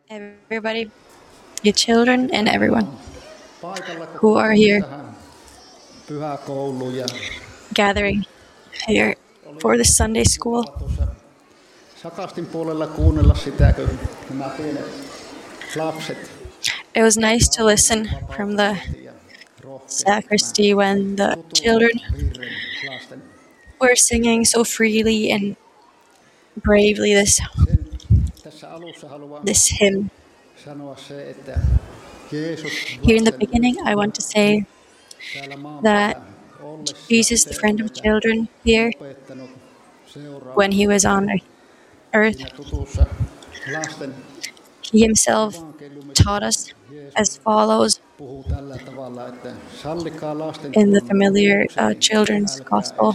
everybody, your children, and everyone Paikalla, kun who are tulin here tähän pyhäkouluun ja gathering here for the Sunday school. mukava tuossa Sakastin puolella kuunnella sitä, kun nämä pienet lapset It was nice to listen from the ja rohkeasti sacristy when the children virren lasten. were singing so freely and bravely Sen tässä alussa haluan this hymn. sanoa se, että Jeesus Here in the lasten beginning, I want to say täällä maan that päällä ollessa Jesus, the friend of children, here opettanut seuraa when he was on earth, siinä tutussa lasten he himself taught us as follows puhuu tällä tavalla, että sallikaa lasten in the familiar children's gospel.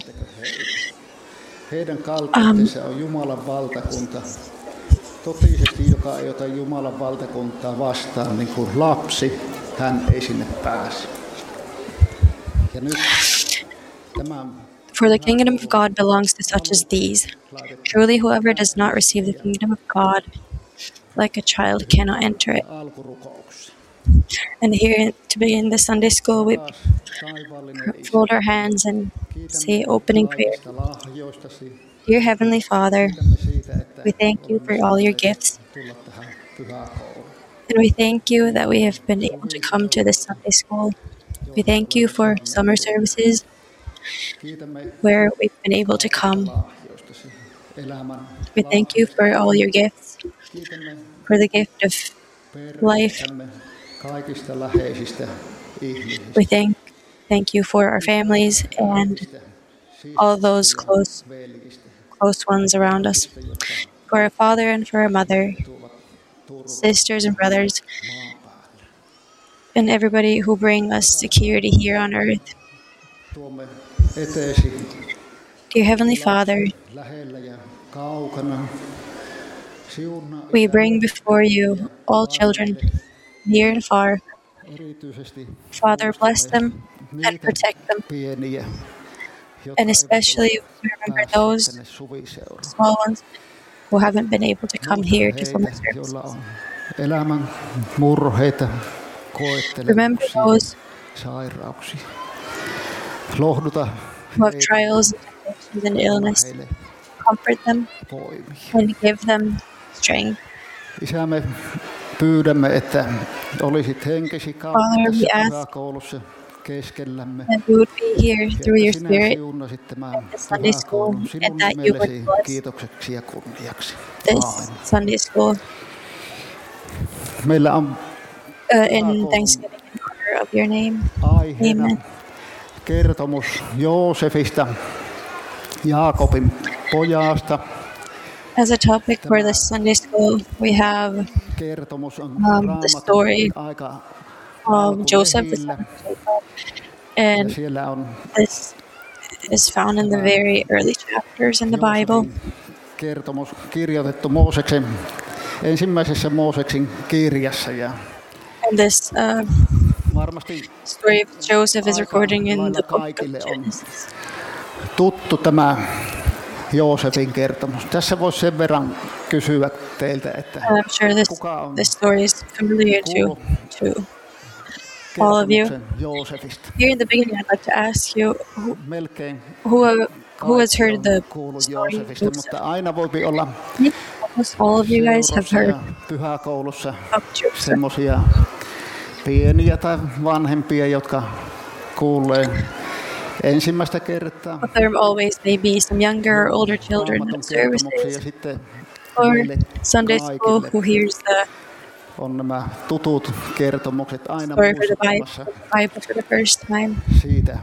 Heidän kaltaistensa on Jumalan valtakunta. Totisesti, joka ei ota Jumalan valtakuntaa vastaan, niin kuin lapsi, hän ei sinne pääse. Ja nyt tämä For the kingdom of God belongs to such as these. Truly, whoever does not receive the kingdom of God like a child cannot enter it. alkurukouksessa. And here to begin the Sunday school, we Taas taivaallinen Isä, fold our hands and say opening prayer. kaikista lahjoistasi. Dear Heavenly Father, Kiitämme siitä, että we thank you for all your gifts. tulla tähän pyhäkouluun. And we thank you that we have been able to come to this Sunday school. We thank you for summer services Kiitämme where we've been able to come. lahjoistasi elämän. We thank you for all your gifts, Kiitämme for the gift of life. perheestämme, kaikista läheisistä ihmisistä. We thank you for our families and all those close ones around us, for our father and for our mother, sisters and brothers, and everybody who bring us security here on earth. Tuomme eteesi Dear Heavenly Father, lähellä ja kaukana. Siunaa we bring before you all children, near and far. erityisesti Father, bless them and protect them, pieniä, and especially remember those tänne suviseuraan. small ones who haven't been able to come here to summer Heitä, service. joilla on elämän murheita, Remember koettelemuksia, those sairauksia. Lohduta who have trials and temptations and illness. heille Comfort them voimia. and give them strength. Isä, me pyydämme, että olisit henkesi kautta Father, we tässä ask pyhäkoulussa keskellämme. that you would be here through your Sinä Spirit siunasit tämän at the Sunday school, pyhäkoulun sinun and that you would nimellesi bless kiitokseksi ja kunniaksi. this Aamen. Sunday school Meillä on in thanksgiving in honor of your name. aiheena Amen. kertomus Joosefista, Jaakobin pojasta. As a topic for this Sunday school, we have Kertomus on the story aika of Joseph, the son alkulehillä. of Jacob, and Ja siellä on this is found in the very early chapters in the Bible. Joosefin kertomus kirjoitettu Mooseksen ensimmäisessä Mooseksen kirjassa ja And this varmasti story of Joseph is recording in lailla the book of kaikille on Genesis. tuttu tämä Joosefin kertomus. Tässä voisi sen verran kysyä teiltä, että And I'm sure kuka on this story is familiar kuullut to all of you. kertomuksen Joosefista? Here in the beginning, I'd like to ask you Melkein who has heard the kuullut story of Joosefista, Joseph? mutta aina voi olla Almost all of you guys have seurassa heard ja pyhäkoulussa of Joseph. semmoisia pieniä tai vanhempia, jotka kuulee ensimmäistä kertaa But there always may be some younger or older children Raamatun at kertomuksia ja services sitten or meille Sunday school kaikille who hears the on nämä tutut kertomukset aina story for the muistuttamassa Bible for the first time. siitä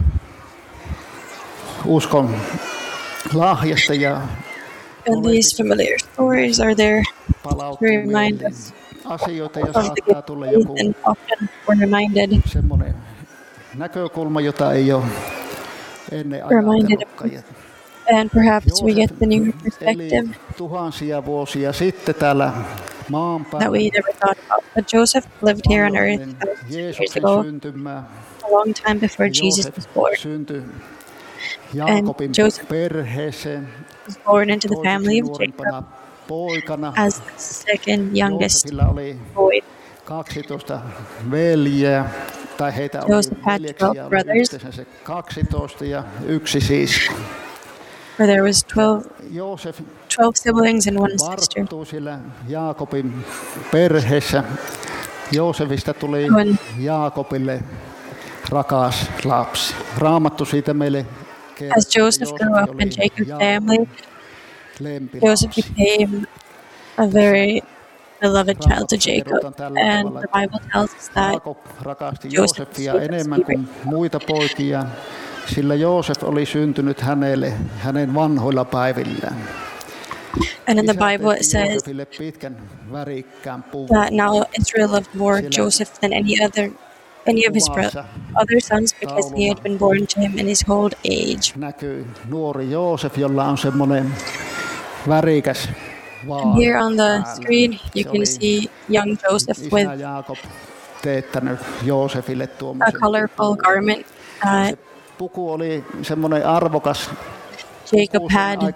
uskon lahjasta ja And these familiar stories are there to palauttaa remind mieleen us asioita ja of the saattaa tulla gift joku and often we're reminded semmoinen näkökulma, jota ei ole ennen Reminded ajatellutkaan. Ja and perhaps we get the new eli perspective tuhansia vuosia sitten täällä maan that we päällä never thought about. But Joseph lived here on earth ennen thousands of years Jeesuksen ago, syntymää. a long time before Jesus Joosef was born. syntyi Jaakobin Joseph perheeseen was born into the family toiseksi of Jacob, nuorimpana poikana. as the second youngest Joosefilla oli boy. 12 veljeä, tai heitä oli Joseph had 12 veljeksiä, oli brothers. yhteensä se 12 ja yksi sisko. Where there was 12 Joosef 12 siblings and one sister. varttui sillä Jaakobin perheessä. Joosefista tuli When Jaakobille rakas lapsi. Raamattu siitä meille kertoo, as Joseph grew up in Jacob's family, Joseph became a very beloved child to Jacob. And the Bible tells us that Jaakob rakasti Joseph Joosefia was enemmän kuin muita poikia, sillä Joosef oli syntynyt hänelle hänen vanhoilla päivillään. and in the Isä Bible it teetti says Joosefille pitkän värikkään puvun. that now Israel loved more Joseph than any of his other sons because he had been born to him in his old age. Näkyy nuori Joosef, jolla on semmoinen värikäs vaate And here on the päällä. screen you Se can oli see young Joseph isä with Jaakob teettänyt Joosefille a tuommoisen colorful garment. Se puku oli semmoinen arvokas. Jacob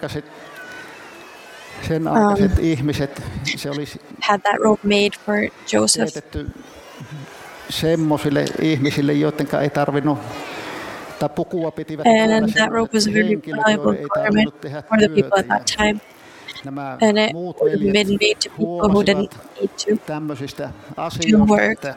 Sen aikaiset ihmiset, se oli had that robe made for Joseph. teetetty semmoisille ihmisille, joiden ei tarvinnut, tai pukua pitivät And that robe was a very valuable garment for the people at that time. Nämä And it muut would have been veljet made to people who didn't need to. tämmöisistä asioista, work. että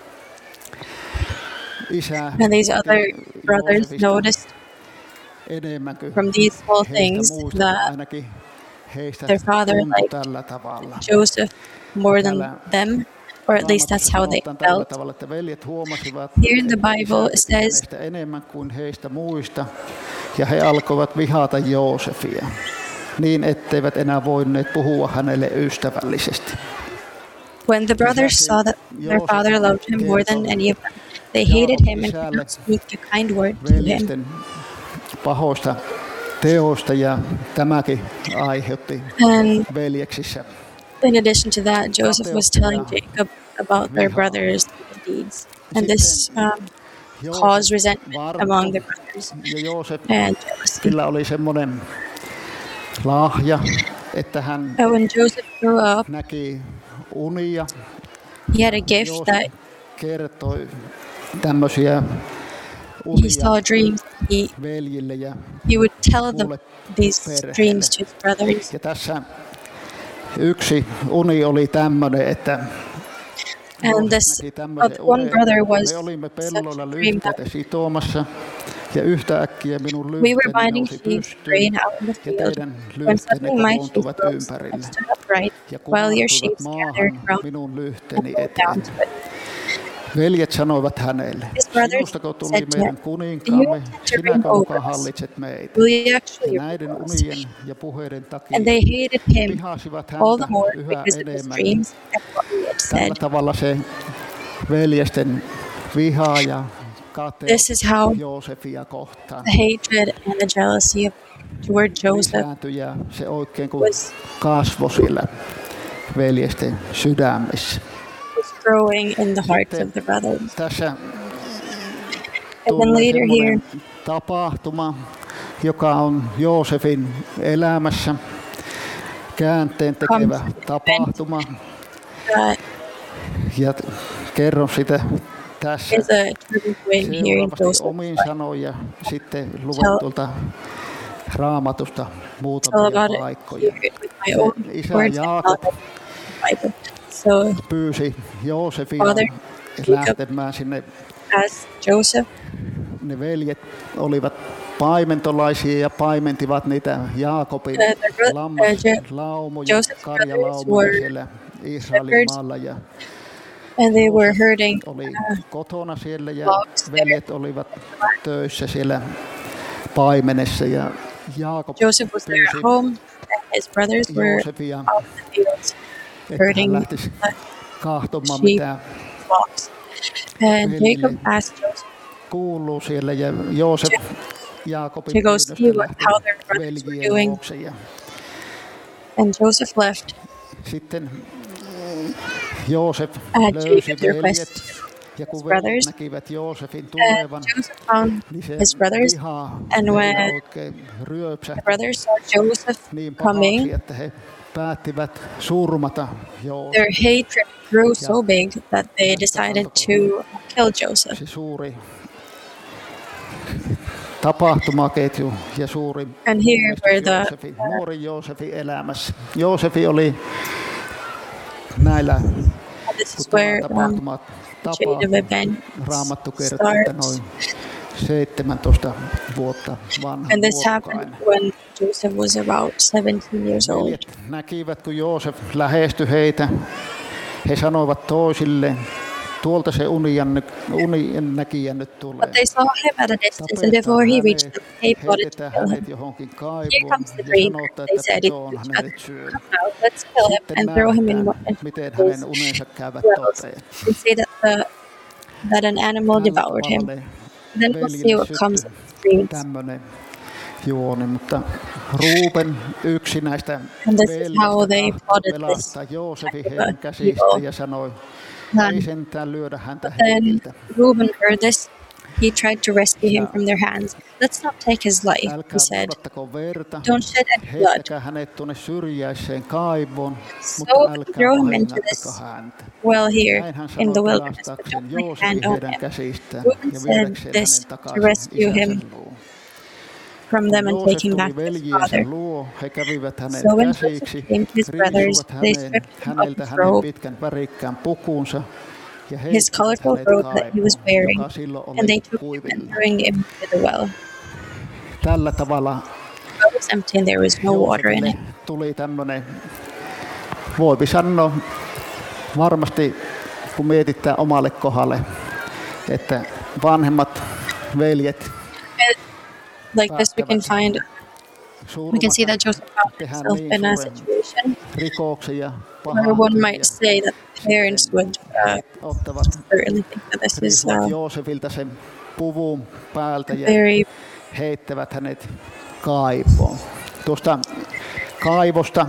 isä And these other brothers Joosefista noticed enemmän kuin from these small heistä things muista, that ainakin heistä their father tuntui liked tällä tavalla. Joseph more than them, or at least that's how they Sanotaan tällä felt. tavalla, että veljet huomasivat, Here in the Bible it että says heistä enemmän kuin heistä muista, ja he alkoivat vihata Joosefia, niin etteivät enää voineet puhua hänelle ystävällisesti. when the brothers saw that their father loved him more than any of them, they hated him and could not speak a kind word to him. Veljesten pahoista teoista, ja tämäkin aiheutti And veljeksissä. in addition to that, Joseph was telling Jacob about their brothers' deeds. And this caused resentment among the brothers Ja Joosef, and jealousy. sillä oli semmoinen lahja, että hän And when Joseph grew up, näki unia. he had a gift Joosef that kertoi tämmöisiä he unia saw dreams. veljille ja He would tell muille these dreams to his brothers. Ja tässä yksi uni oli tämmöinen, että And this näki tämmöisen one unen. brother was Me olimme such pelloilla a dream that lyhteitä sitoomassa, ja yhtäkkiä minun we were lyhteeni binding nousi sheaves pystyyn, grain out in the ja field, teidän when lyhteenne suddenly my sheaves kokoontuvat rose ympärille. and stood upright, Ja while your kumartuivat sheaves gathered maahan round minun and lyhteeni fell down eteen. to it. Veljet sanoivat hänelle, His brothers sinustako tuli said to meidän him, kuninkaamme, "Do you intend to sinäkö reign muka over us? hallitset meitä. Will you actually Ja rule näiden us?" unien ja puheiden takia And they hated him vihasivat all the häntä more yhä because of his enemmän. dreams and what he had Tällä said. tavalla se veljesten viha ja This is how kateus Joosefia kohtaan the hatred and the jealousy toward Joseph lisääntyi, ja se oikein kuin was kasvoi siellä veljesten sydämissä. growing in the hearts of the brothers. Tässä And then tulee later here, semmoinen tapahtuma, joka on Joosefin elämässä käänteen tekevä tapahtuma, ja kerron sitä tässä is a turning point here in seuraavasti Joseph's omiin life. sanoin, ja sitten luen tuolta Raamatusta Tell muutamia about it paikkoja. here with my own Isä words and Jaakob not the Bible. So pyysi Joosefia Father lähtemään sinne. as Joseph, Ne veljet olivat paimentolaisia ja paimentivat niitä Jaakobin laumoja, Joseph's karjalaumoja brothers siellä Israelin shepherds, maalla, ja and they were herding oli kotona siellä, ja flocks veljet olivat töissä siellä paimenessa, ja Jaakob Joseph was there pyysi at home, and his brothers were Joosefia, out in the fields että hän herding lähtisi the kahtomaan, sheep mitä flocks. And Jacob asked Joseph kuuluu siellä, ja Joosef Jaakobin to go see pyynnöstä how lähti their brothers were veljien doing. luokse, ja And Joseph left sitten Joosef at löysi Jacob's request veljet, ja kun his veljet brothers. näkivät Joosefin And tulevan, Joseph found niin se his brothers, viha and heillä when oikein the ryöpsähti brothers saw Joseph niin pahaksi, coming, että he päättivät surmata their Joosefin. hatred grew so big that they decided to kill Joseph. Se suuri tapahtumaketju ja suuri And here were the nuori Joosefin elämässä. Joosefi oli näillä this is where tapahtumat chain of events Raamattu kertoo, että noin 17 vuotta vanha and this happened when Joseph was about 17 years old. Veljet näkivät, kun Joosef lähestyi heitä. He sanoivat toisilleen, tuolta se uninäkijä nyt tulee. But they saw him at a distance, and before he reached them, they plotted to kill him. Johonkin Here kaivoon comes the ja dreamer, sanotaan, they että said. pito on hänet syönyt. Come now, let's kill him Sitten and throw him in nähdään, miten those hänen unensa käyvät wells. toteen. They say that an animal devoured him. Then we'll see what comes of his dreams. Tämmöinen juoni, mutta Ruuben yksi näistä And this is how they veljistä plotted this pelastaa Joosefin kind of heidän käsistä evil ja sanoi, plan. ei sentään lyödä häntä Then hengiltä. Reuben heard this. He tried to rescue him from their hands. Let's not take his life, Älkää he said. vuodattako verta, Don't shed any blood. heittäkää hänet tuonne syrjäiseen kaivoon, So mutta älkää throw him into vahingoittako this häntä. well here Näin hän in the sanoi wilderness, but pelastaakseen don't lay Joosefin hand on heidän him. käsistään Reuben ja said viedäkseen this hänen to takaisin rescue isänsä him luo. from them and Joosef take him tuli back to his veljiensä father. luo, he kävivät hänet So when Joseph käsiksi, came to his brothers, riisuivat they häneen, stripped him of häneltä his hänen robe, pitkän värikkään pukunsa ja his heittivät colorful hänet robe that he was kaivoon, wearing, joka silloin and they oli took him and kuivilla. throwing him into the well. Tällä tavalla The well was empty and there was no water in Joosefille it. tuli tämmöinen, voipi sanoa varmasti, kun mietitään omalle kohdalle, että vanhemmat veljet Like this, we can see that Joseph found tehdään himself niin in a suuren situation rikoksen ja where one pahan might say that parents would ottavat certainly think that this is riisuvat Joosefilta sen puvun päältä ja very heittävät hänet kaivoon. Tuosta kaivosta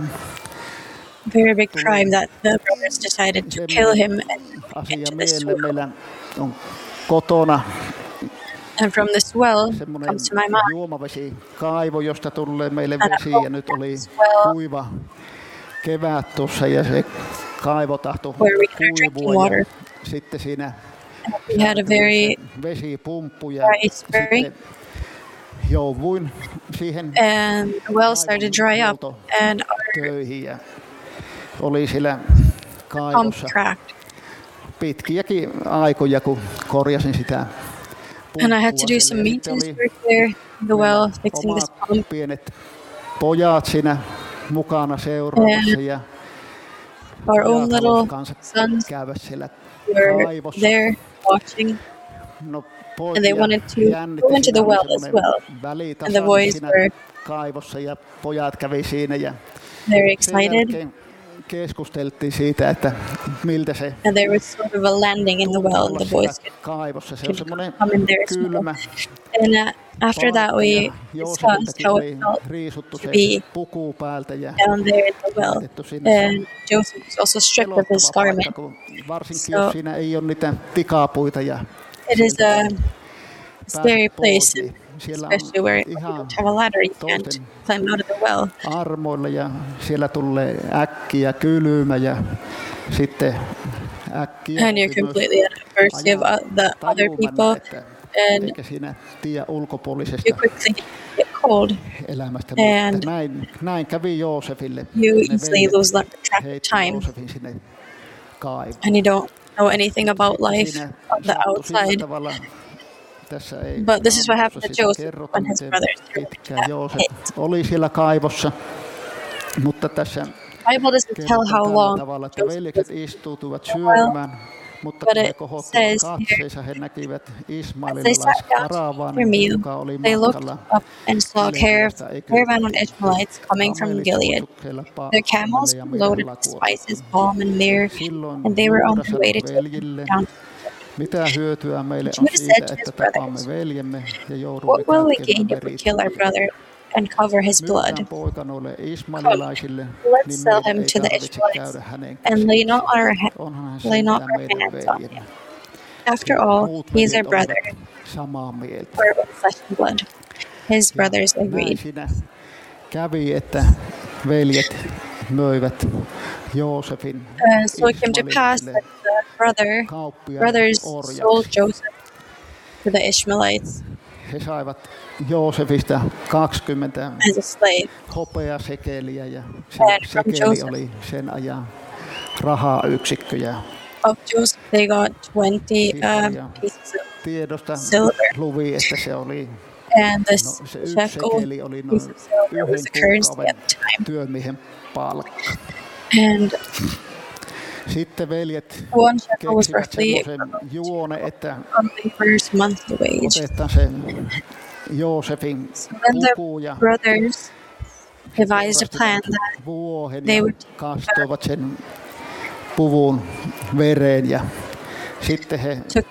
very big crime that the brothers decided to kill him asia into this mieleen. well. Meillä on kotona And from this well semmoinen comes to my mind juomavesikaivo, josta tulee meille And vesi ja nyt oli kuiva kevät tuossa ja se kaivo tahtoi where we had drinking kuivua ja water. sitten siinä We had a very vesipumppu ja dry spring, sitten jouduin siihen and the well started to dry up, and our töihin ja oli siellä pump kaivossa cracked. pitkiäkin aikoja, kun korjasin sitä And I had to do some maintenance work there in the well, fixing this omat pump. pienet pojat siinä mukana seuraamassa ja Our own pojat little halusi kanssa sons käydä siellä were kaivossa. there watching, No, and they wanted to go into the well as well. And the boys were kaivossa ja pojat kävi siinä ja very sen excited, jälkeen keskusteltiin siitä, että miltä se and there was sort of a landing in the well, and the boys could kaivossa. Se on semmoinen come in there as well. kylmä And after that, we discussed how it felt riisuttu to se be puku päältä ja down there in the well. laitettu sinne. And Joseph was also stripped of his Pelottava paikka, garment. kun varsinkin So- jos siinä ei ole niitä tikapuita ja It is a scary pääset pois, place, niin siellä especially where on you ihan don't have a ladder, you toisten can't climb out of the well. armoilla ja siellä tulee äkkiä kylmä ja sitten äkkiä And you're completely at the mercy of the other people, and eikä siinä tiedä ulkopuolisesta you quickly get cold. elämästä. And Mutta näin kävi Joosefille. You Ne easily veljet lose track of heitti time, Joosefin sinne kaivoon. and you don't know anything about life Siinä on the sattui sillä outside. tavalla, tässä ei But this is what happened to siitä Joseph kerrota, when his miten brothers threw him into pitkään that Joosef pit. oli siellä kaivossa, mutta tässä The Bible doesn't tell kerrotaan how tällä long tavalla, että Joseph veljekset was istuutuvat in the well, syömään, mutta but kun he it kohottivat says katseensa, he näkivät as they ismaililais sat down to their karavaanin, meal, joka oli they looked matkalla up and saw a caravan of Ishmaelites coming from Gilead. Their camels were loaded with spices, balm, and myrrh, Silloin and they were on Juuda their way to sanoi take veljille, them down. mitä hyötyä meille on Judah said siitä, to että his tapaamme brothers, veljemme ja joudumme What will we gain kätkemään if we verit. kill our brother and cover his blood? Myydään poika noille ismaililaisille, Let's niin sell meidän him ei to the tarvitse Ishmaelites käydä hänen and lay not our Onhan hän lay not sentään our meidän hands on him. veljemme. After all, Muut he is veljet our brother, olivat samaa mieltä. we're of flesh and blood. His brothers Näin agreed. siinä kävi, että veljet möivät Joosefin So it came to pass that the brothers sold Joseph to the Ishmaelites He saivat Joosefista 20 as a slave. hopeasekeliä ja And se from sekeli Joseph, oli sen ajan rahayksikköjä. of Joseph, they got 20 pieces of Tiedosta silver. luvi, että se oli And this se yksi shekel sekeli oli piece noin of silver was yhden the currency kuukauden at the time. työmiehen palkka. And Sitten veljet one shekel was keksivät roughly semmoisen juone, että a laborer's monthly wage. otetaan sen Joosefin So then the puku ja brothers devised a plan that vuohen they ja would kastoivat sen puvun vereen ja sitten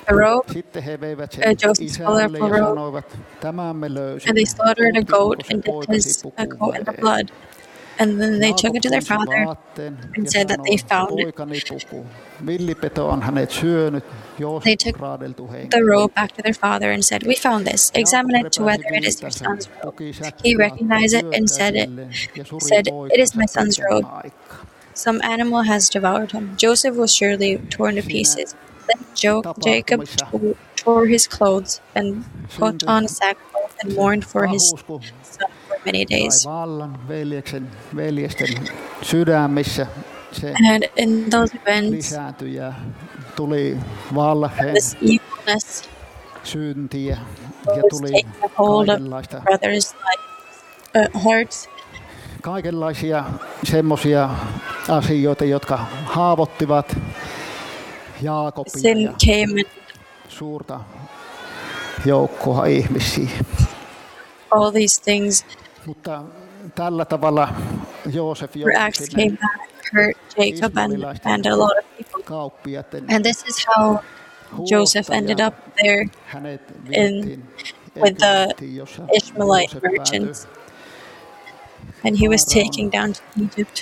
he veivät sen Joseph's colorful isälle ja robe, sanoivat, tämän me löysimme. and they slaughtered a goat and Ottiko dipped se his poikasi coat in the pukuun blood. And then they took it to their Jaakob tunsi father vaatteen and ja said that they sanoi, found it. poikani puku. Villipeto on hänet syönyt, They Joosef took raadeltu henki. the robe back to their father and said, "We found this. Examine it to whether it is your son's robe." He recognized it and said, "It is my son's robe. Some animal has devoured him." Joseph was surely torn to pieces. Then Jacob tore his clothes and put on a sackcloth and mourned for his son for many days. Vallan veljesten sydämissä se And in those events, lisääntyi ja tuli valheen this evilness syntiä ja was tuli taking a hold of kaikenlaista, brothers' hearts. kaikenlaisia semmoisia asioita, jotka haavoittivat Jaakobia Sin ja came and suurta joukkoa ihmisiä. all these things, Mutta tällä tavalla Joosef acts joutui came sinne that hurt Jacob and a lot of people. kauppiaiden And this is how Joseph ended up there hänet in vietiin with the Egyptiin, jossa Ishmaelite Joosef päätyi merchants. And he was taken down to Egypt.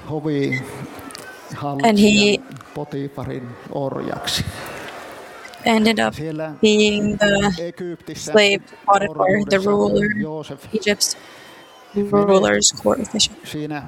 And he Potifarin orjaksi. ended up Siellä being the Egyptissä slave to Potiphar, the orjuudessa ruler, Joosef Egypt's ruler's court official. siinä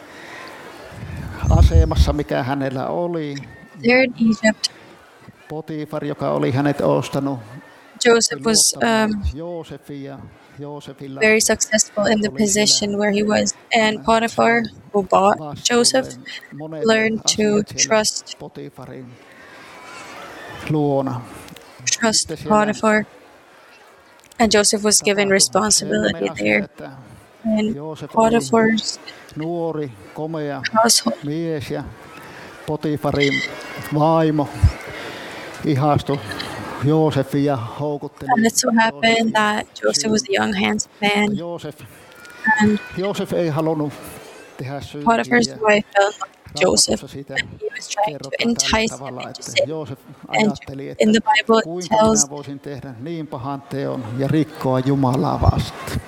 asemassa, mikä hänellä oli, There in Egypt, Potifar, joka oli hänet ostanut, Joseph was Joosefilla very successful in the position where he was. And Potiphar, who bought Joseph, learned to trust Potifarin luona. Potiphar. And Joseph was given responsibility there. And Potiphar's Nuori, komea household, mies ja Potifarin vaimo ihastui Joosefin ja houkutteli. and it so happened that Joseph was a young, handsome man, and Joosef ei halunnut tehdä syntiä. Potiphar's wife fell in love with Joseph, Raamatussa siitä and he was trying to kerrotaan tällä entice him tavalla, into että sin. Joosef And ajatteli, että in the Bible, it kuinka tells minä voisin tehdä niin pahan teon ja rikkoa Jumalaa vastaan.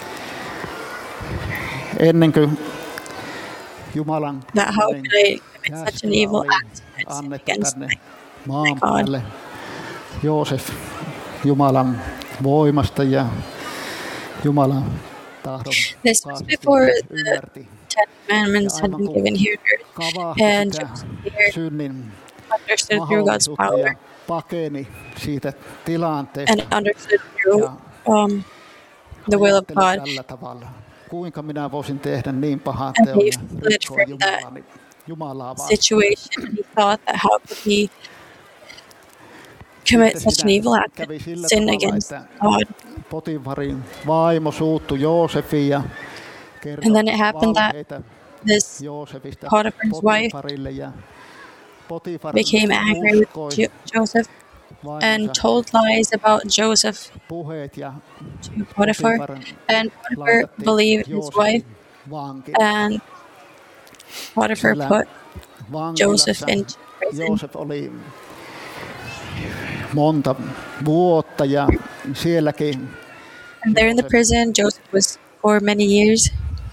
Ennen kuin Jumalan that how could I commit such an evil act and sin annettu against tänne my maan God. päälle, Joosef Jumalan voimasta ja Jumalan tahdon This was mukaisesti before the ymmärti. Ten Commandments had been given here on earth, Kavahti and sitä Joseph here synnin understood through God's mahdollisuutta ja power pakeni siitä tilanteesta. and understood through Ja the will of ajatteli God. tällä tavalla. Kuinka minä voisin tehdä niin pahaa And teon he ja fled rikkoa from that Jumalaa vastaan. situation. He thought that how could he commit such an evil act Kävi sillä sin tavalla, against että God. Potifarin vaimo suuttui Joosefiin ja kertoi And then it happened that valheita this Joosefista Potiphar's wife Potifarille ja Potifar became angry with uskoi Joseph and vaimonsa told lies about Joseph puheet ja to Potiphar. And Potiphar believed his wife, and Potiphar Siellä put vankilassa Joseph into prison. Joosef oli monta vuotta ja sielläkin And there in the prison, Joseph was for many years.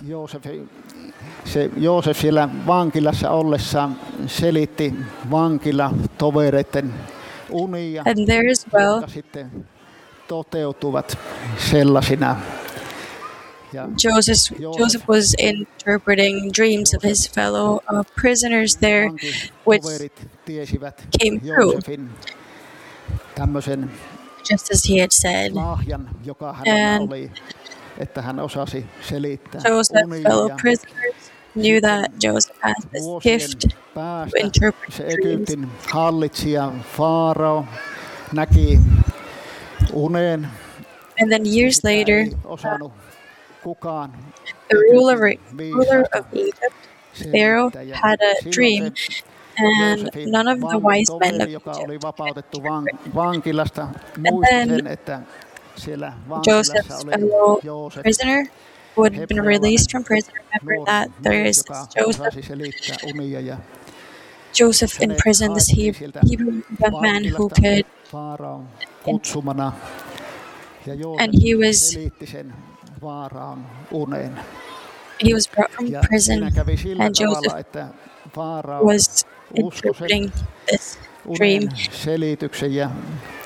Joosef siellä vankilassa ollessaan selitti vankilatovereiden unia, And there as well, jotka sitten toteutuvat sellaisina. Ja Joseph was interpreting dreams of his fellow prisoners there, which vankitoverit tiesivät came true, Joosefin tämmöisen just as he had said. lahjan, joka hänellä And oli, että hän osasi selittää Joseph's fellow unia. prisoners knew that Joseph has this Vuosien gift to päästä interpret se dreams. Egyptin hallitsija Faarao näki unen. And then years Sitä later, ei osannut kukaan the ruler Egyptin of Egypt, Pharaoh, selittäjä. had a Silloin dream, se and Joosefin none of the wise men vankitoveri, of joka Egypt oli vapautettu vankilasta, muisti then sen, että siellä vankilassa Joseph's oli fellow Joosef, prisoner who had been released from prison. Remember nuori that there mies, is joka Joseph, osasi selittää unia, ja Joseph in hänet prison, this haettiin sieltä Hebrew young man who vankilasta could, Faaraon kutsumana, ja Joosef and he was selitti sen Faaraon unen. he was brought from Ja prison, siinä kävi sillä and tavalla, Joseph että Faarao was uskoi sen interpreting this dream. unen selityksen, ja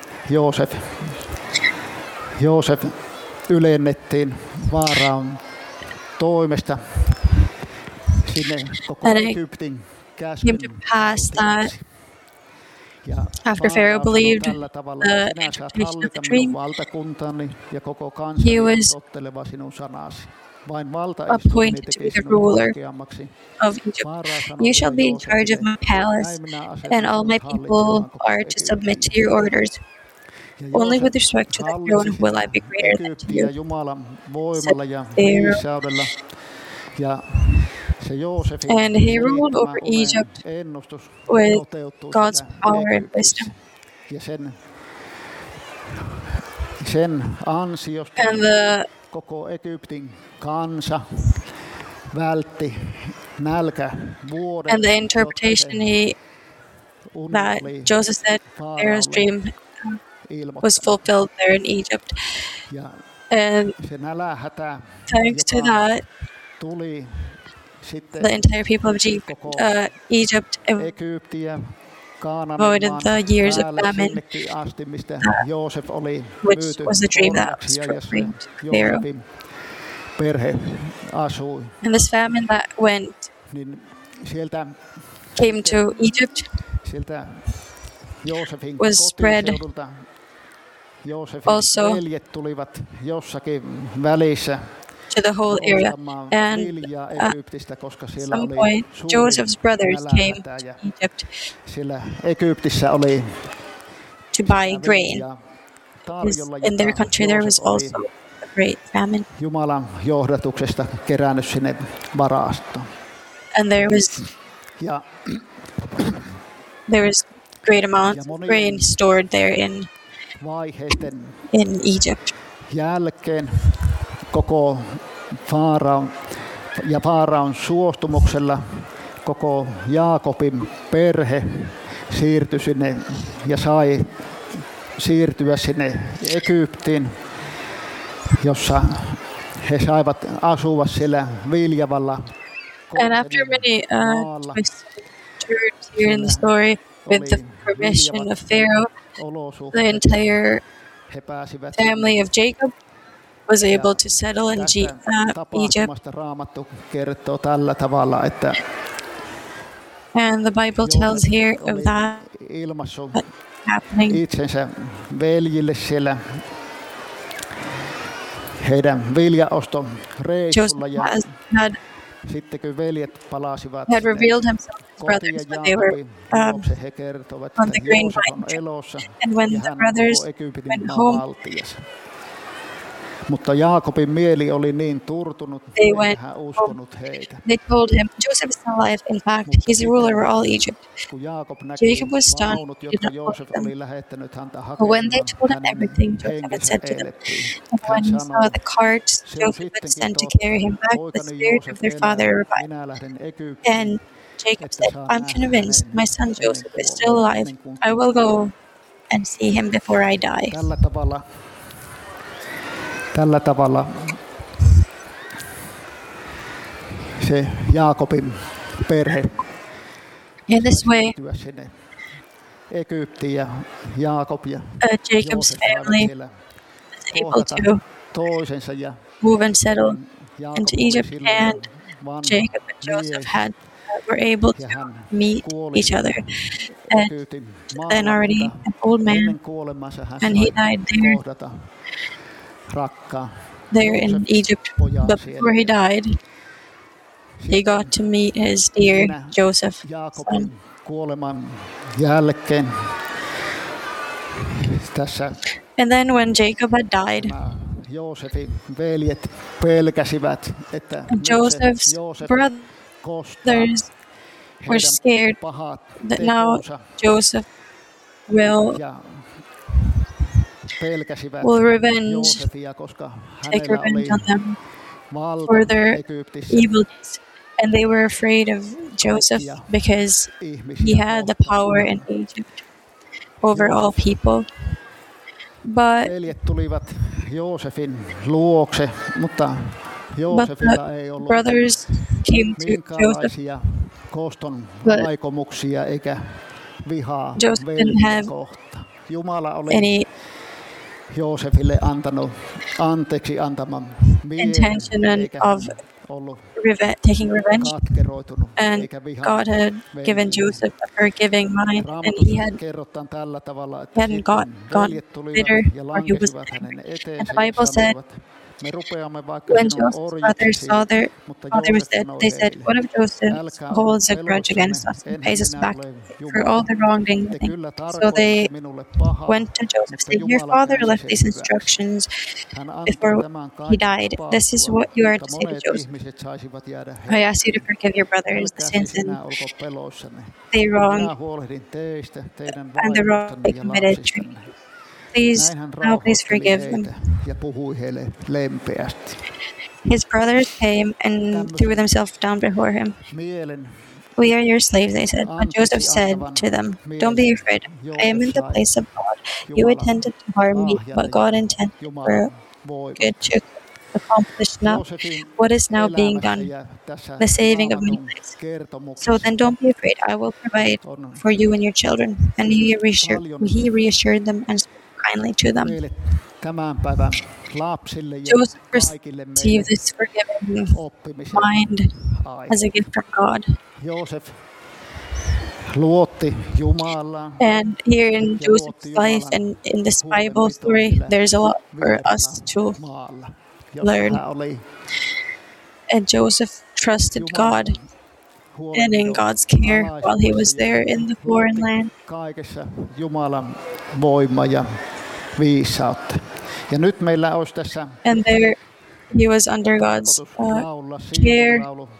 Joosef ylennettiin Faaraon toimesta sinne koko And it Egyptin came käskyn to pass that valtiaksi. Ja after Pharaoh Faarao sanoi believed tällä tavalla, the että sinä saat interpretation of the hallita dream, minun valtakuntani ja koko he kansani was totteleva sinun sanasi. Vain valtaistuminen appointed to be teki the sinun ruler korkeammaksi. of Egypt. Faarao sanoi You shall vielä be in charge of Joosefille, my palace, näin minä and asetan all my sinut people hallitsemaan koko are to submit Egyptin. to your orders. Ja Only with Joosef respect to the throne hallitsi will I be greater than to Egyptiä you. Jumalan voimalla ja Pharaoh. viisaudella. Ja se Joosefin And he ruled selittämä over unen Egypt ennustus with toteutui God's siellä power and Egyptissä. wisdom. Ja sen ansiosta And the koko Egyptin kansa vältti nälkävuoden, and the jotta interpretation se uni that oli Joseph said Pharaoh's Faaraolle dream was ilmoittanut. fulfilled there in Egypt. Ja And se nälähätä, thanks to joka that, tuli sitten the entire people of Egypt Egyptiä, avoided Kaananimaan the years of päälle famine, sinnekin asti, mistä Joosef oli which myyty was the dream that was orjaksi, ja jossa proclaimed to Pharaoh. Joosefin perhe asui. And this famine that Niin sieltä came to Egypt Joosefin was spread kotiseudulta Joosefin also veljet tulivat jossakin välissä to the whole area. ostamaan And viljaa Egyptistä, koska at siellä some oli point, suuri Joseph's brothers came nälänhätä, ja to Egypt siellä Egyptissä oli to buy grain. viljaa Because tarjolla, in their jota country there was Joosef oli also a great famine. Jumalan johdatuksesta kerännyt sinne varastoon. And Ja there was great amounts Ja of monien grain stored there vaiheisten in Egypt. jälkeen koko Faaraon suostumuksella koko Jaakobin perhe siirtyi sinne ja sai siirtyä sinne Egyptiin, jossa he saivat asua siellä viljavalla And after many maalla. twists and turns here in the story, with the permission of Pharaoh, the Olosuhteet. entire He pääsivät family of Jacob was able to settle in tästä Egypt. tapahtumasta Raamattu kertoo tällä tavalla, että And the Bible tells here of oli that ilmaissut happening. itsensä veljille siellä heidän viljaoston reissulla, Joseph ja had sitten kun veljet palasivat had revealed himself to his kotiin brothers when they were Jaakobin luokse, he kertovat, on the että grain Joosef on vine. elossa And when ja the hän on brothers koko Egyptin went maan home, valtias. Mutta Jaakobin mieli oli niin turtunut, They eikä went hän uskonut heitä. they told him, Joseph is alive. In fact, he's the ruler over all Egypt. Kun Jaakob näki Jacob was stunned, vaunut, did jotka not Joosef believe them. oli lähettänyt häntä But when they hakemaan, told him hänen everything Joseph had henkensä said to them, elettiin. and when he Hän saw sanoi, the carts se on Joseph had sittenkin sent to totta, carry him back, the poikani spirit of Joosef their elää, father revived. minä lähden Egyptiin, And Jacob että said, saan I'm nähdä convinced hänen my son ennen Joseph is still kuolemaa, alive. ennen kuin I will go and see him before I die. Tällä tavalla se Jaakobin perhe In this way, siirtyä sinne Egyptiin, ja Jaakob ja Jacob's Joosef saivat family siellä was able kohdata to toisensa, ja move and settle into Jaakob oli Egypt, silloin jo and vanha Jacob and Joseph mies were able ja to hän meet kuoli each other. siellä And Egyptin then maalla, already mutta an old ennen man, kuolemansa hän and he sai died kohdata rakkaan there in Joosefin Egypt. pojan But siellä. before he died, he got Sitten to meet his dear siinä Joseph, son. Jaakobin kuoleman jälkeen tässä And then when Jacob had died, nämä Joosefin veljet pelkäsivät, että nyt se Joseph's Joosef kostaa brothers were heidän scared pahat that now tekonsa Joseph will ja pelkäsivät revenge, Joosefia, koska take hänellä revenge oli on them valta for their Egyptissä evil deeds. And they were afraid of Joseph because he ihmisiä had the kohtaan. power in Egypt over all people. But Veljet tulivat Joosefin luokse, mutta Joosefilla ei ollut brothers came to Joseph, minkäänlaisia koston But aikomuksia eikä vihaa Joseph didn't veljiä have kohtaan. Jumala oli any Joosefille antanut anteeksi antaman mielen, intention eikä of ollut taking revenge. katkeroitunut And eikä God vihannut had given veljiä. Joseph a forgiving mind, and he Raamatussa kerrotaan tällä tavalla, että hadn't gone veljet tulivat bitter, ja or he was lankesivat hänen angry. eteensä And the ja Bible said, sanoivat, me rupeamme vaikka when sinun Joseph's brothers orjiksi, saw their mutta father was Joosef dead, sanoi they said, heille, "What if Joseph älkää holds a olko grudge against pelossanne, us and enhän pays us minä back ole for all Jumala. the wronging?" Te kyllä So they tarkoititte minulle pahaa, went to Joseph, mutta saying, "Your Jumala father käänsi left sen these hyväksi. instructions Hän antoi before tämän he kaiken died. This is tapahtua, what you are to jotta say to monet Joseph. ihmiset saisivat jäädä I ask you to henkiin. forgive your brothers the Älkää sins siis and enää olko peloissanne. they wronged Minä huolehdin teistä, teidän and the wrong vaimostanne they ja committed. lapsistanne. Please, Näin hän now please rauhoitteli forgive them." heitä ja puhui heille lempeästi. His brothers came and threw themselves down before him. Mielen "We are your slaves," they said. But Joseph anteeksi said antavan to them, "Don't mielen be afraid. I am in Joosef the sai place of God. You Jumalan intended to harm me, lahjana but God ja intended for Jumalan good voimasta. to accomplish now Joosefin what is now being elämässä done, ja tässä the saving of many Raamatun lives. So kertomuksessa then don't be afraid. I will provide on for you and your children." And paljon he reassured them and spoke kindly to them. meille tämän päivän lapsille ja Joseph kaikille meille received this forgiving oppimisen mind aika. as a gift from God. Joosef luotti Jumalaan And here in ja Joseph's luotti life Jumalan and in this Bible huolenpitoon story, siellä there's a lot for vierellä us to maalla, jossa learn. hän oli And Joseph trusted Jumalan God and in huolenpidon God's care while he was alaisuudessa ja there in the foreign luotti land. kaikessa Jumalan voima ja viisautta. Ja nyt meillä olisi tässä And there he was under God's tarkoitus laulaa care, siirtolaulu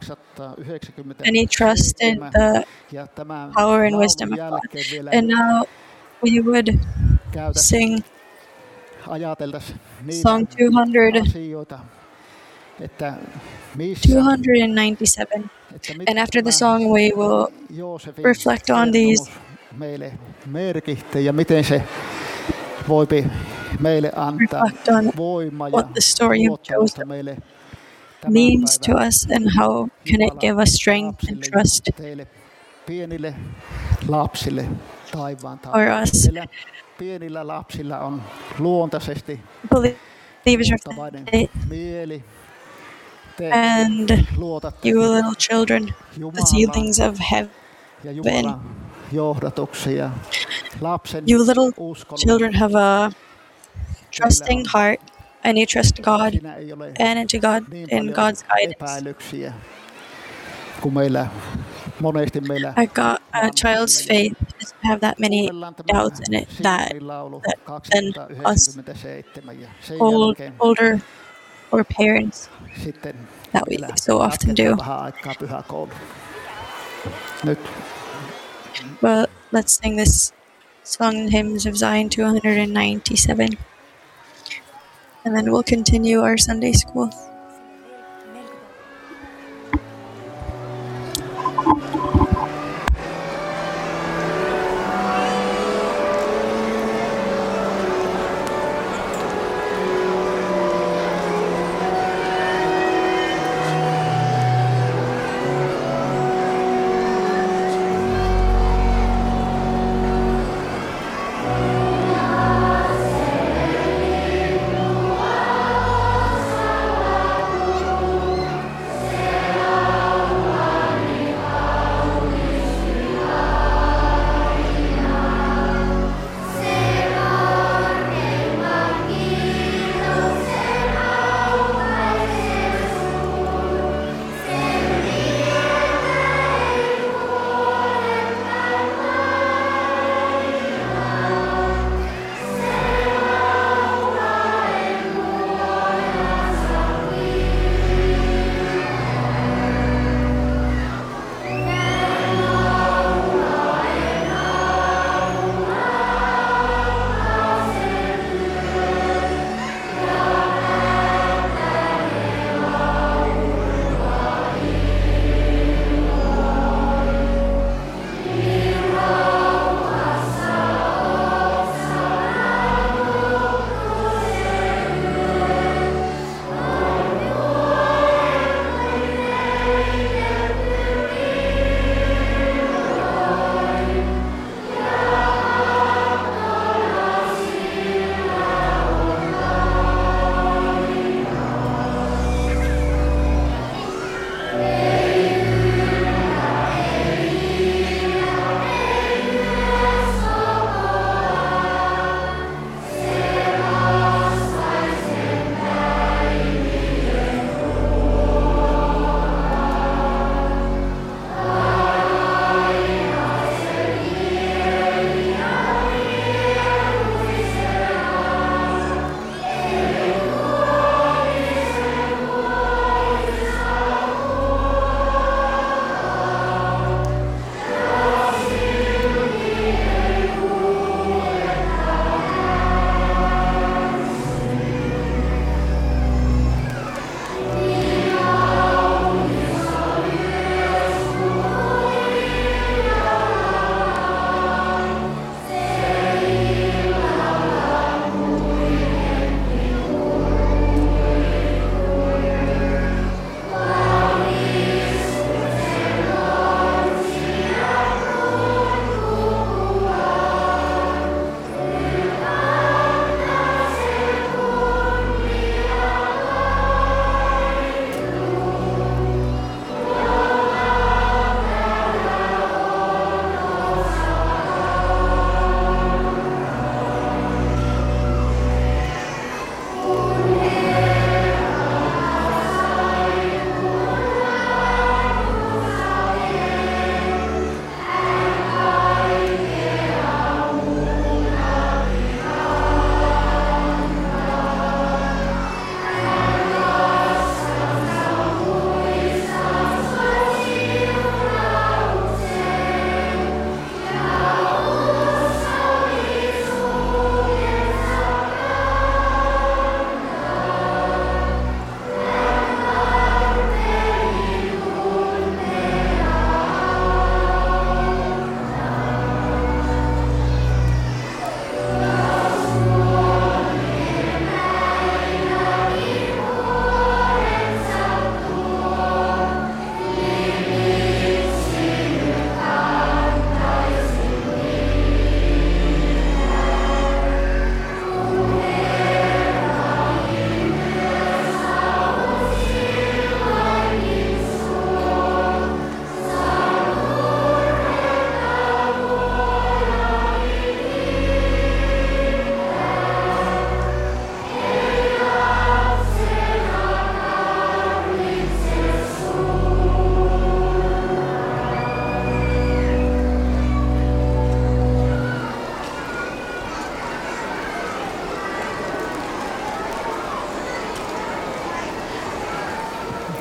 and he trusted 297 the ja tämän power and laulun wisdom of God. jälkeen vielä And now we would sing ajateltaisiin niitä Song 200, asioita, että missä 297. että mitä And after the tämä song, we will Joosefin reflect on these kertomus meille merkitsee ja miten se voi meille antaa reflect on voimaa ja what the story of luottamusta Joseph meille tämän means to päivän us and how can it give us strength and lapsille ja trust teille pienille lapsille taivaan for taivaan. us. Teillä pienillä lapsilla on luontaisesti Believers of luottavainen faith mieli. Te and luotatte you little children, the Jumalaan seedlings of heaven. ja Jumalan johdatuksia. Lapsen You little uskolla children have a trusting heart, and you trust God siinä ei ole and into God niin in paljon God's guidance. epäilyksiä kuin meillä monesti meillä I got a child's faith doesn't have that many kuunnellaan tämä doubts in it that Sinkarilaulu then us 297 ja sen jälkeen older or parents sitten that we vielä so often jatketaan do. vähän aikaa pyhäkoulu. Nyt But let's sing this song in Hymns of Zion 297. And then we'll continue our Sunday school. Thank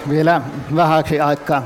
vielä vähäksi aikaa.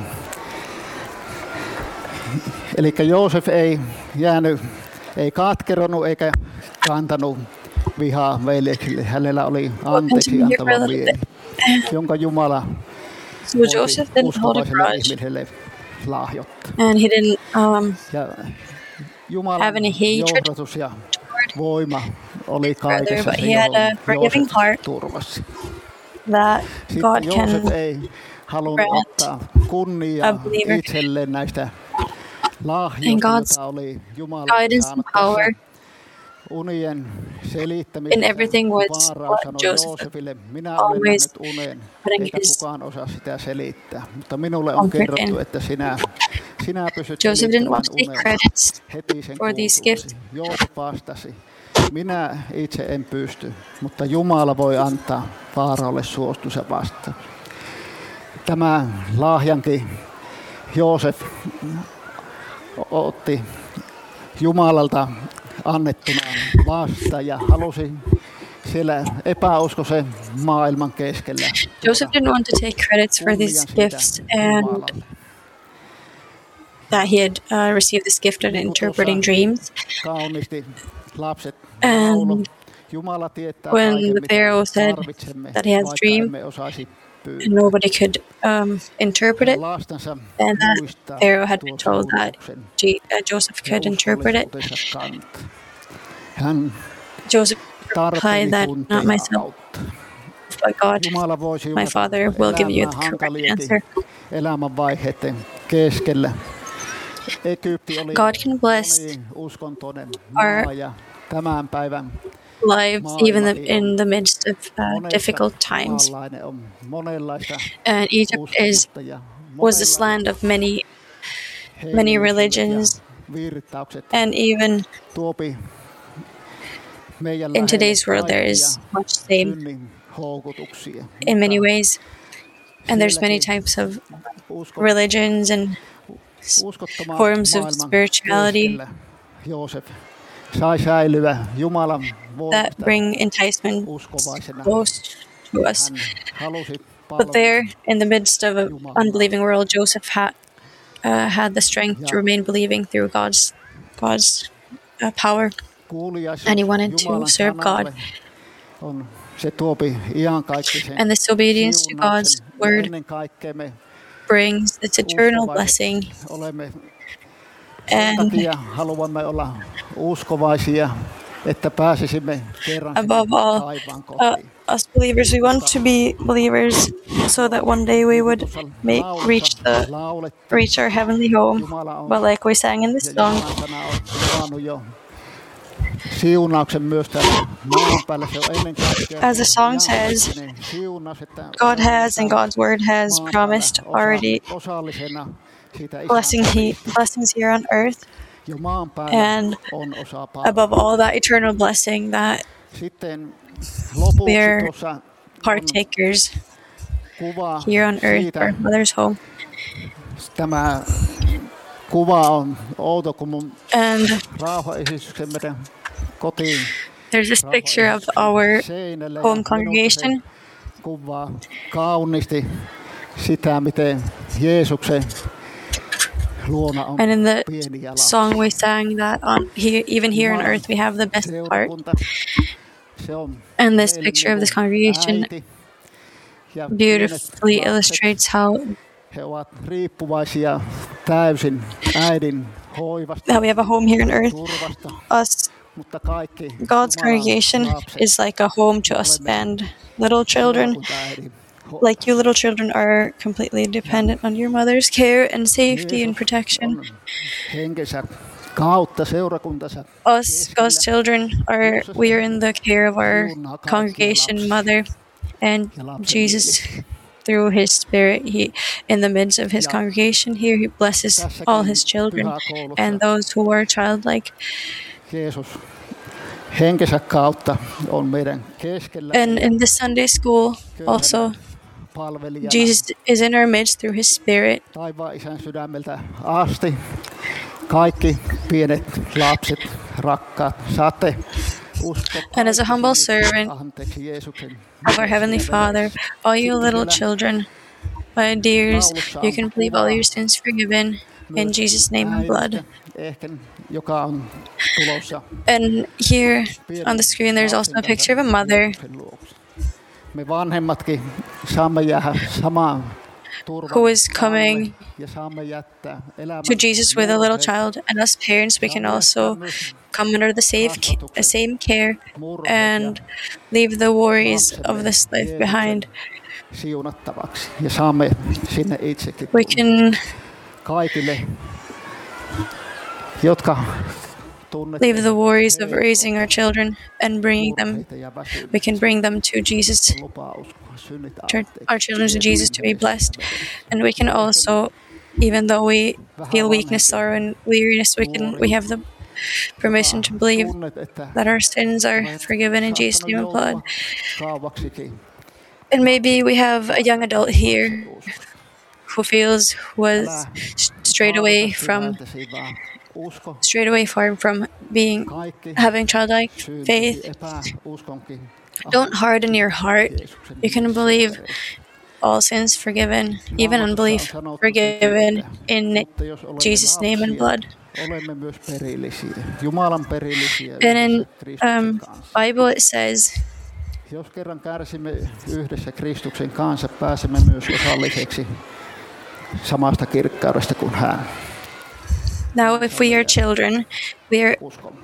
Eli Joosef ei katkeronut eikä kantanut vihaa veljeksille. Hänellä oli anteeksi antava mieli, jonka Jumala So Joseph didn't hold a uskovaiselle grudge, ihmiselle lahjoittaa. and he didn't Ja Jumalan have any hatred johdatus ja toward voima oli brother, kaikessa but se, he had a johon forgiving Joosef heart turvasi. that God Sitten Joosef can ei halunnut grant ottaa kunniaa a believer. itselleen näistä And lahjoista, God's jota oli Jumala guidance and saanut power tässä unien selittämisessä. in everything was Vaaraan what sanoi Joseph Joosefille, minä olen always nähnyt unen, putting eikä his kukaan osaa sitä selittää. Mutta minulle on comfort kerrottu, in. että sinä pystyt Joseph didn't want selittämään to take unen credits heti sen for these kuultuasi. gifts. Joosef vastasi, minä itse en pysty, mutta Jumala voi antaa Faaraolle suostunsa vastaan. Tämä lahjankin Joosef otti Jumalalta annettuna vastaan ja halusi siellä epäuskoisen maailman keskellä Joseph didn't want to take credits for these kunnian siitä gifts and Jumalalle. that he had received this gift of interpreting dreams. Kauniisti lapset And laulo. Jumala tietää when kaiken, the mitä Pharaoh said tarvitsemme, that he has vaikka dream emme osaisi pyytää. and nobody could interpret it, Lastansa and that muistaa Pharaoh had been tuon told that suunnuksen Joseph ja could interpret it. uskollisuutensa kantaa. Hän Joseph replied tarpeli that tuntea not myself, auttaa. but God, Jumala voisi my Father, will give you elämää the correct hankalienkin answer. elämänvaiheiden keskellä. Egypti oli God can bless moniuskontoinen our maa ja tämän päivän lives even in the midst of difficult times. maanlainen on monenlaista And Egypt uskontoa ja was this land of many hengelliset religions, ja virtaukset and even tuopi meidän in lähelle today's world there is kaikkia much same synnin houkutuksia. in many Mutta ways, and there's many sielläkin types of usko- religions and uskottoman forms of maailman spirituality keskellä Joosef sai säilyä Jumalan that voimasta bring enticement uskovaisena. close to us. Hän halusi But there, palvella in the midst of an unbelieving world, Joseph had the strength to remain believing through God's power, kuuliaisuus and he wanted to Jumalan serve God. sanalle on se tuopi iankaikkisen And this obedience to God's siunauksen. Ja word ennen kaikkea me brings its eternal uskovaiset blessing. olemme sen And takia haluamme olla uskovaisia, että pääsisimme kerran sinne above all, taivaan kotiin. us believers, we want to be believers so that one day we would reach our heavenly home. But like we sang in this Ja song, Jumalan sana on luvannut jo siunauksen myös täällä maan päällä. Se on ennen kaikkea as the song says, iankaikkinen siunaus, että God has and God's word has maan promised päällä already osallisena siitä blessings here on earth, jo maan päällä and on osa palvelua. above all that eternal blessing that Sitten lopuksi we're tuossa on partakers kuva here on earth, siitä. our mother's home. Tämä kuva on outo, kun mun And rauhaesityksen meidän kotiin there's this picture of our seinälle. home Ja congregation. minusta se kuvaa kauniisti sitä, miten Jeesuksen luona on And in the pieniä lapsia. song we sang that even here on earth we have the best part. Seurakunta, se on And this meille picture of this niin kuin congregation äiti. Ja beautifully pienet lapset, illustrates how he ovat riippuvaisia täysin äidin hoivasta, we have a home here on earth. turvasta, Us, mutta kaikki God's Jumalan congregation lapset is like a home to us, and little children, seurakuntaäidin like you little children, are completely dependent on your mother's care and safety and protection. on henkensä kautta seurakuntansa Us, God's children, we are in the care of our congregation mother, and Jesus, through His Spirit, in the midst of His congregation here, He blesses all His children and those who are childlike. Jeesus henkensä kautta on meidän keskellä And in the Sunday school, also, palvelijana Jesus is in our midst through His Spirit. taivaan isän sydämeltä asti. Kaikki pienet lapset, rakkaat, saatte uskoa And as a humble kaikki servant anteeksi Jeesuksen of our Heavenly Father, all you little children, My dears, Taulussa you on can believe all kuva your sins forgiven in myös Jesus' name and blood. äidistä, ehkä, joka on tulossa And here on the pienen screen, there's also lapsen a kanssa picture of a mother Jeesuksen luokse. Me vanhemmatkin saamme jäädä samaan turvan who is alle coming ja saamme jättää to elämän Jesus with a little murheet, child. And us parents, we can saamme jättää also myös come under the kasvatuksen same care murheet ja and leave the worries of lapsemme this life behind. Jeesuksen siunattavaksi ja saamme sinne itsekin We tulla. can Kaikille, jotka tunnette leave the worries of heikkoa, raising our children and bringing them. murheita ja We can bring them to Jesus, lupaa uskoa, synnit our children to anteeksi, Jesus to be Jeesuksen blessed. nimessä. And we can also, even though we feel weakness, sorrow, and weariness, we have the permission to believe Tunnet, että that our sins are olet forgiven in Jesus' saattanut name and blood. joutua kauaksikin And maybe we have a young adult here lapsettomuuskosta. who feels was Älä strayed away kaarta from sydäntäsi, vaan usko strayed away far from being kaikki having childlike syntisi faith. epäuskonkin Don't harden your heart. Jeesuksen You can nimessä. believe all sins forgiven, even unbelief forgiven in Mutta jos olemme Jesus' name and lapsia, blood. olemme myös perillisiä, Jumalan perillisiä And in yhdessä Kristuksen kanssa. Bible it says, Jos kerran kärsimme yhdessä Kristuksen kanssa, pääsemme myös osalliseksi samasta kirkkaudesta kuin hän. now if we are children, Uskomme.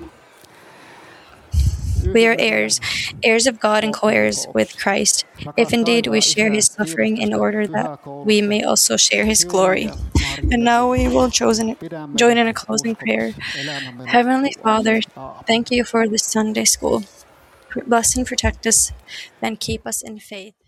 we are heirs of God and co-heirs with Christ, if indeed we share his suffering in order that we may also share his glory. And now we will join in a closing prayer. Heavenly Father, thank you for this Sunday school. Bless and protect us and keep us in faith.